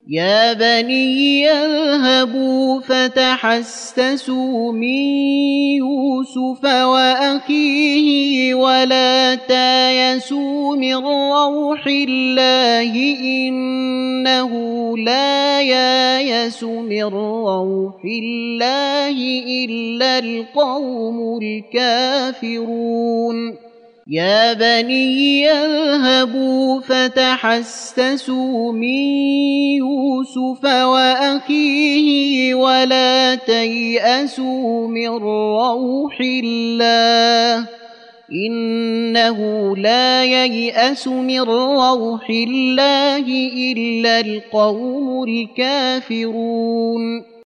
يا بني اذهبوا فتحسسوا من يوسف وأخيه ولا تيأسوا من روح الله إنه لا ييأس من روح الله إلا القوم الكافرون يا بني اذهبوا فتحسسوا من يوسف وأخيه ولا تيأسوا من روح الله إنه لا ييأس من روح الله إلا القوم الكافرون